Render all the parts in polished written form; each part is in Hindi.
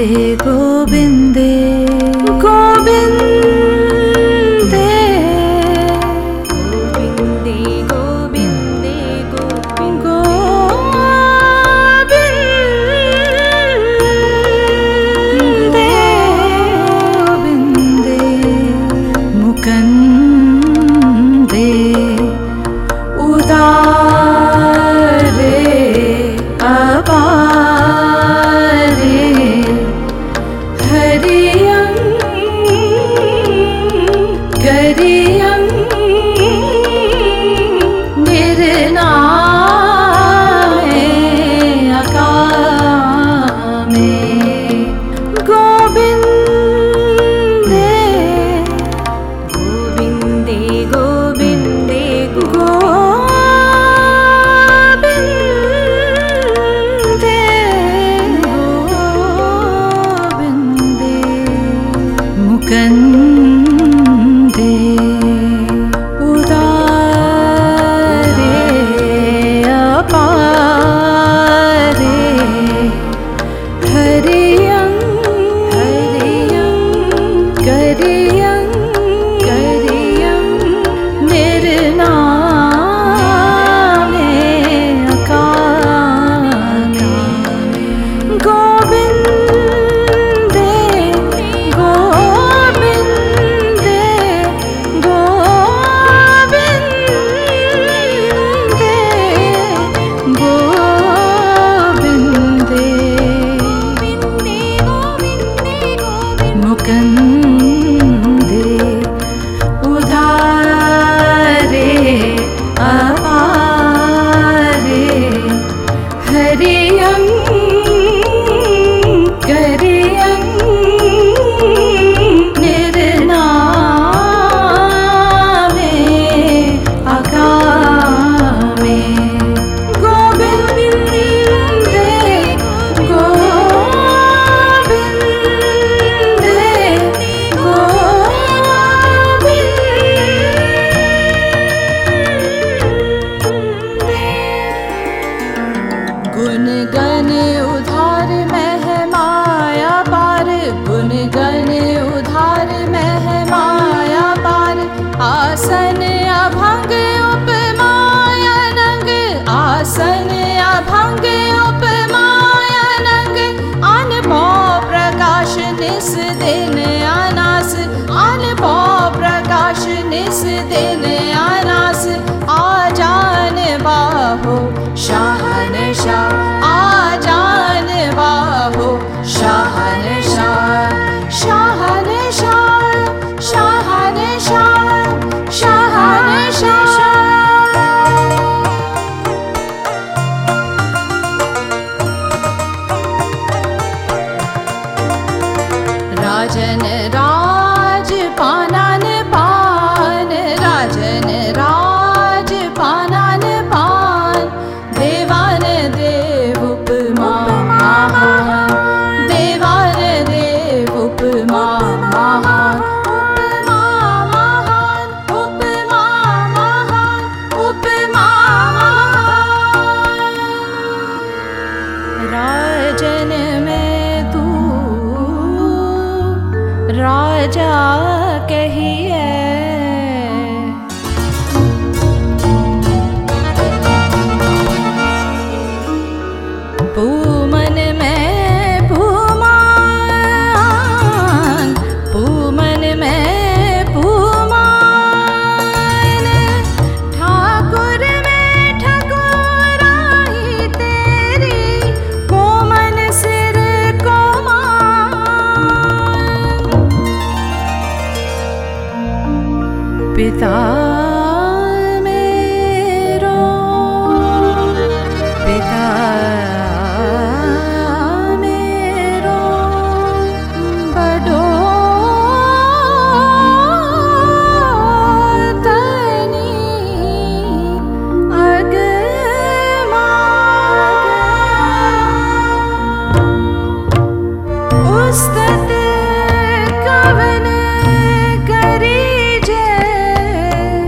गोविन्दे गोविन्दे गोविन्दे गोविन्दे गोविन्दे गोविन्दे मुकन्दे उदारे अपारे हरियं गरियं निर्नामे अकामे गोविन्दे गोविन्दे गोविन्दे गोविन्दे गोविन्दे मुकन्दे उदारे अपारे हरियं हरियं गरियं गरियं निर्नामे अकामे गोविन्दे गोविन्दे गोविन्दे गोविन्दे मुकन्दे उदारे अपारे हरियं गरियं निर्नामे अकामे गोविन्दे गोविन्दे गुण गण उधार महमाया पार गुण गण उधार महमाया पार आसन अभंग उपमाया नंग आसन अभंग उपमाया नंग अनपौ प्रकाश निस दिन अनास अनपौ प्रकाश निस दिन अनास आ जान बाहो शहनशाह आ जान बाहो शहनशाह शहनशाह शहनशाह शहनशाह राजन राज पानन पान राजन राज पानन पान देवान देव उपमा महान देवान देव उपमा महान उपमा महान उपमा महान उपमा महान राजन में तू राजा कहिए पूमन में पूमान पूमन में पूमान ठाकुर में ठकुराई तेरी कोमन सिर कोमान पिता मेरो पिता मेरो बड़ो तनी अगमा उस्तत कवन करी जय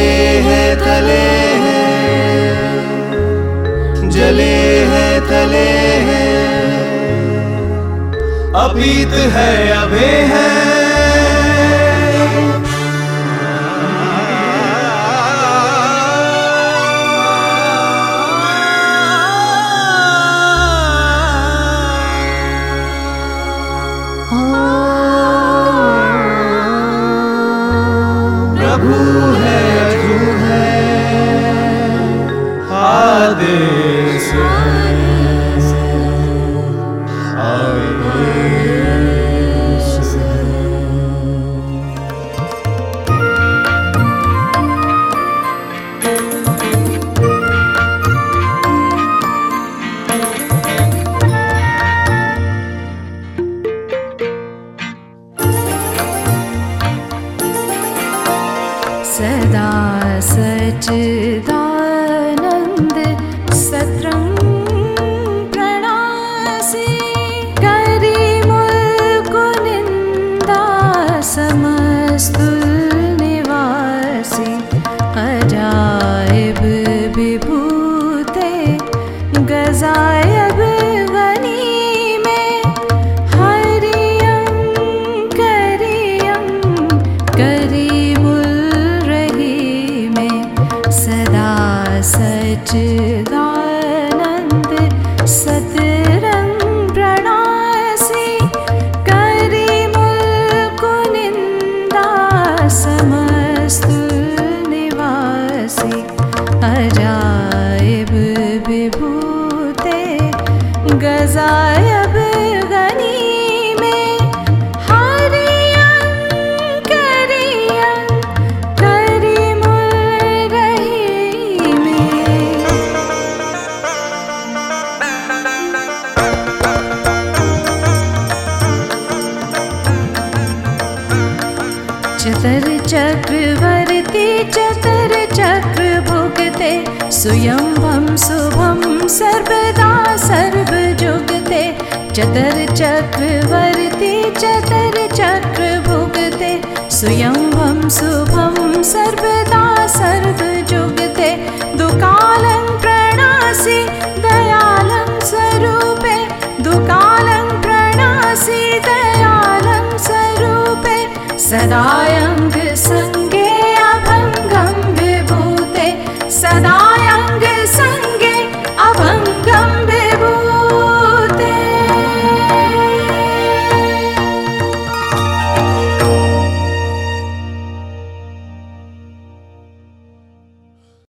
हैं तले हैं, जले हैं तले हैं, अतीत है अभी है। प्रभु है तू है, आदेश सदा सच्चिदानंद सत्रंग प्रणासी, करी मुल्क निंदा समस्तुल निवासी, अजायब विभूते गजायब गनी में, हरियं करियं करी सच्चिदानंद सतरंग प्रणासी, करी मुल्क निंदा समस्तुल निवासी, अजायब विभूते गजायब गनी में, हरियं करियं करी मुल रही में। चतर चक्रवर्ती चतर चक्र भुगते, सुयंभं शुभं सर्वदा सर्वजुगते, चतर चक्रवर्ती चतर चक्र भुगते, सुयंभं शुभं सर्वदा सर्वजुगते, दुकालं प्रणासी दयालं स्वरूपे, दुकालं प्रणासी दयालं स्वरूपे, सदा